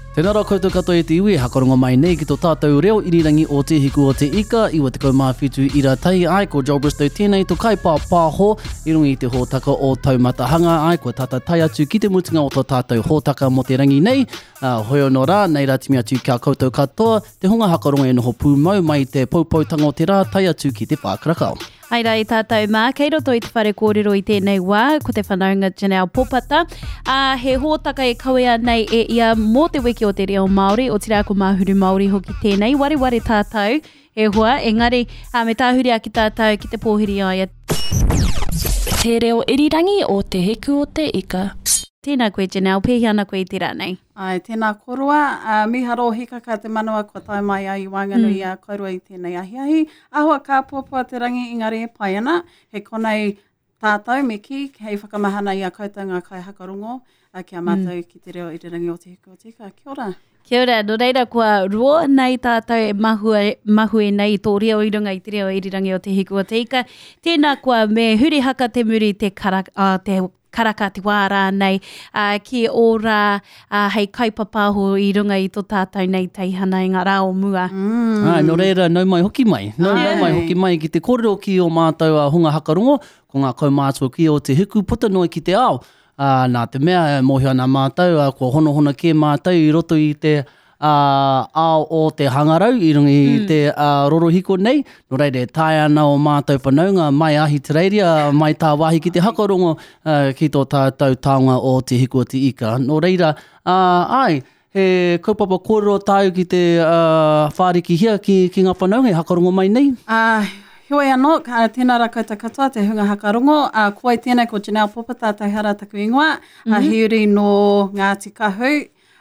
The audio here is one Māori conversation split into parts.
Tēnā rā koutou katoa e te iwi, hakarongo mai nei ki tō tātou reo irirangi o te hiku o te ika, iwa te kaumāwhitu i rā tai ai, ko Joel Bristow tēnei, tō kai pāho, i rungi i te hōtaka o taumatahanga ai, ko tata tai atu ki te mutunga o tō tātou hōtaka mo te rangi nei, hoi no rā, nei rā timi atu kia koutou katoa, te hunga hakarongo e noho pūmau mai te paupautanga o te rā tai atu ki te whākarakau. Ai rai tātou mā, kei roto i te whare kōrero i tēnei wā, ko te whanaunga Janelle Popata. He hōtaka e kawea nei e ia mō te wiki o te reo Māori, o te rā ko Māhuru Māori hoki tēnei. Ware tātou, e hoa, engari, me tāhuri a ki tātou ki te pōhiri aia. Te reo irirangi o te hiku o te ika. Tēnā koe Janelle, pēhi ana koe i te rānei. Ai, tēnā korua, miharo hika ka te manawa kua tai mai ai Whanganui a kaurua i tēnei ahiahi. Ahua ka pōpua te rangi ingari e pai ana, he konei tātou me ki, hei whakamahana i a koutou ngā kai hakarongo, kia mātou ki te reo irirangi o te hiku o te ika. Kia ora. Kia ora, no reira kua roa nei tātou e mahue nei tō reo i runga i te reo irirangi o te hiku o te ika. Tēnā kua me huri haka te muri te karaka te wārā nei, ki ora hei kaipapāho i runga i tō tātou nei teihana i ngā rao mua. No reira, nau mai hoki mai. Nau mai hoki mai ki te kōrero ki o mātou hunga hakarongo, ko ngā kaumātua ki o te hiku puta noi ki te ao. Nā te mea, mōhio ana mātou, ko honohona ke mātou i roto i te ao o te hangarau, i rungi i te rorohiko nei. No reire, tae ana o mātou whanaunga, mai ahi te reiria, mai tā wahi ki te hakarongo, ki tō tātou taonga o te hiku o te ika. No reira, he kaupapa kōrero tāu ki te whāriki hia ki ngā whanaunga, he hakarongo mai nei? Hioi anō, tēnā rā koutou katoa, te hunga hakarongo. Kua i tēnei ko Janelle Popata, taihara taku ingoa, hiuri no Ngāti Kahu,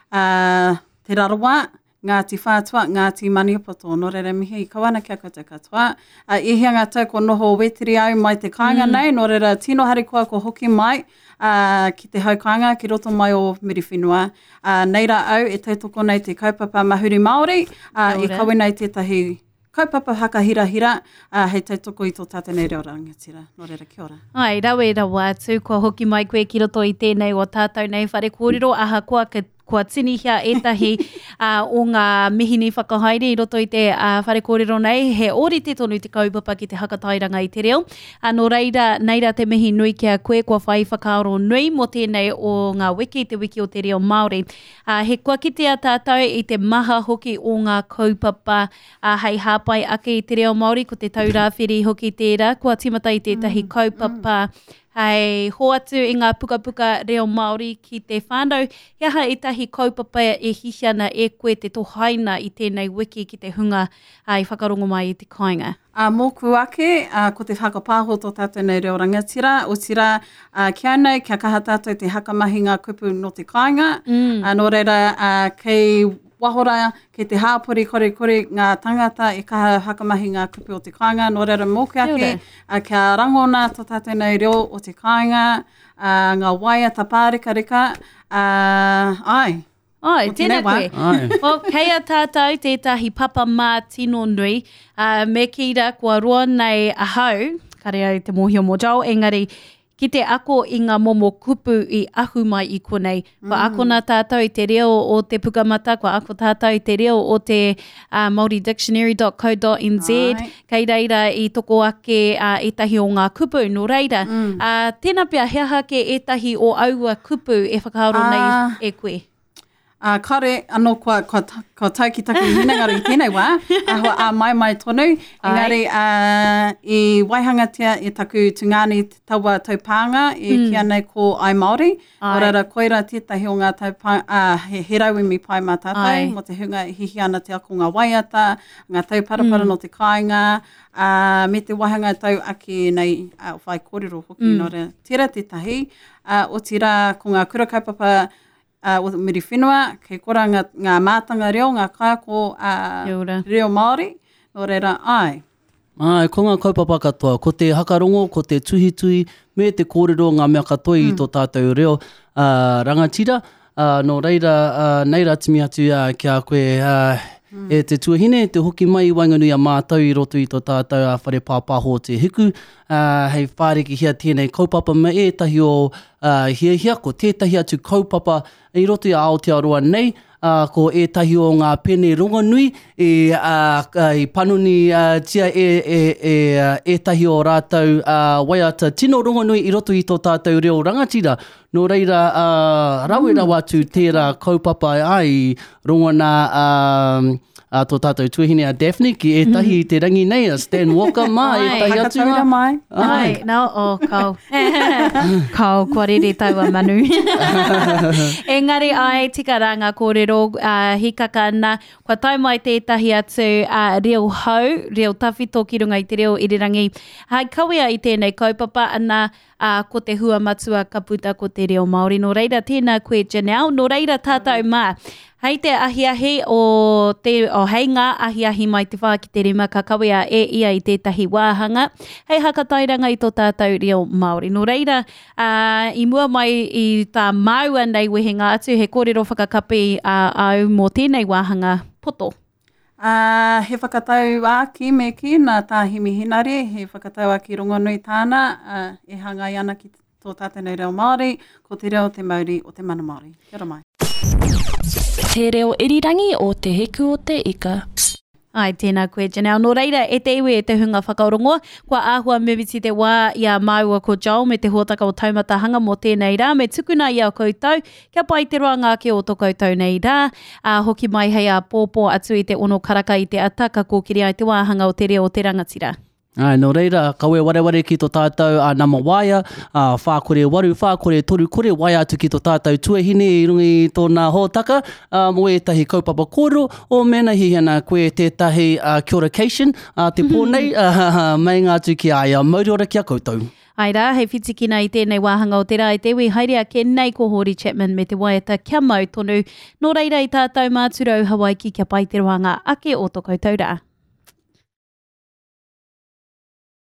te Rarawa, Ngāti Whātua, Ngāti Maniapoto, no reira mihi i kawana kia koutou katoa. I hia ngā tau ko noho wetiri au mai te kāinga nei, no reira tino hari koa ko hoki mai, ki te haukanga, ki roto mai o Miriwhenua. Nei rā au, e tautoko nei te kaupapa Mahuri Māori, i kawe nei tētahi kaupapa hakahirahira, hei tautoko i tō tātene reo rangatira. No reira, kia ora. Ai, rawa atu, kua hoki mai koe ki roto i tēnei o tātou nei whare kōrero, aha kua tini hia etahi o ngā mihini whakahaere i roto i te whare kōrero nei, he ori te tonu te kaupapa ki te hakatairanga i te reo. No reira, neira te mihi nui kia koe, kua whai whakaaro nui mo tēnei o ngā wiki, te wiki o te reo Māori. He kua kitea tātou i te maha hoki o ngā kaupapa hei hāpai ake i te reo Māori, ko te taurāwhiri hoki tērā, kua timata i tētahi kaupapa hei hoatu i ngā puka reo Māori ki te whānau. Iaha etahi kaupapa e hihiana e koe te tohaina i tēnei wiki ki te hunga i whakarongo mai i te kāinga. Mōku ake, ko te whakapāho tō tātou nei reo rangatira, o tira kia nei, kia kaha tātou te hakamahi ngā kupu no te kāinga. No reira, kei wahora, kei te hāpori kore ngā tangata e kaha hakamahi ngā kupu o te kāinga. No reira mōku ake, kia rangona tō tātou nei reo o te kāinga, ngā waia ta pārika. Ai, tēnā koe. Kei a tātou tētahi papa mā tino nui, me kira kua roa nei ahau, kare au te mōhio mō jau, engari, ki te ako i ngā momo kupu i ahu mai i konei. Kua ako nā tātou i te reo o te pukamata, kua ako tātou i te reo o te maoridictionary.co.nz, kei reira i toko ake etahi o ngā kupu, no reira. Tēnā pia heaha ke etahi o aua kupu e whakaaro nei e koe. Kare, anō kua taukitaki hinangaro i tēnei wā, mai tonu, engari i waihangatia e taku tungani taua taupānga, kia nei ko ai Māori, orara koira tētahi o ngā taupānga, he rau mi pai mā tātou, mo te hunga hihi ana te ako ngā waiata, ngā tauparapara no te kāinga, me te wahanga tau ake nei whai kōrero hoki, no re, tira tētahi, o tira ko ngā kura kaupapa, o Miriwhenua, kei kora ngā mātanga reo, ngā kāko reo Māori, no reira ai. Ko ngā kaupapa katoa, ko te hakarongo, ko te tuhitui, me te kōrero ngā mea katoa i tō tātou reo rangatira. No reira, neira timi atu kia koe E te tuahine, te hoki mai i Wainganui a mātou i roto i tō tātou a whare pāpāho te hiku. Hei whāreki hia tēnei kaupapa me etahi o hia ko tētahi atu kaupapa i roto i a Aotearoa nei. ko ētahi o ngā pene rongonui i panoni tia ētahi o rātou waiata tino rongonui i roto i tō tātou reo rangatira. Nō reira, rawera atu tērā kaupapa ai rongona tō tātou tuahine a Daphne ki ētahi te rangi nei a Stan Walker mai, ētahi atu Whakataura mai. Ai, kau. Kau, kua rere taua manu. Engari ai, tika ranga kōrero, hikaka ana, kua tai mai tētahi atu reo hau, reo tawhito ki runga i te reo irirangi. Hai kawea i tēnei kaupapa ana, ko te hua matua ka puta ko te reo Māori. Nō reira, tēnā koe Janelle, nō reira tātou mā. Hei te ahiahi hei ngā ahiahi mai te whā ki te rima ka kawea ia i tētahi wāhanga. Hei hakatairanga i tō tātou reo Māori. Nō reira, i mua mai i tā maua nei wehenga atu, he kōrero whakakapi au mō tēnei wāhanga poto. He whakatau ki me ki nā tāhimi hinare, he whakatau ki rongonui tāna, e hangai ana ki tō tātene reo Māori, ko te reo te Māori o te mana Māori. Kia ora mai. Te reo irirangi o te heku o te ika. Ai, tēnā koe Janelle. Nō reira, e te iwi e te hunga whakaorongoa, kua āhua mewiti te wā i a maua ko Joel me te huataka o taumata hanga mō tēnei rā, me tukuna i a koutou, kia pai te roa ngāke o tō koutou nei rā, hoki mai hei a pōpō atu i te ono karaka i te ataka kōkiri ai te wāhanga o te reo o te rangatira. Ai, nō reira, kaue wareware ki tō tātou nama waia, whākore waru, whākore toru kore, wai atu ki tō tātou tuahine i rungi tōna hōtaka, mō ētahi kaupapa kōrero, o mena hi hana koe tētahi kia ora cation, te pōnei, mei ngā tu ki ai, mauri ora kia koutou. Ai rā, hei whitikina i tēnei wāhanga o te rā i te wi, haere a ke nei ko Hori Chapman me te waiata kia mau tonu, nō reira i tātou māturau Hawaii ki kia pai te roanga ake o tō koutou rā.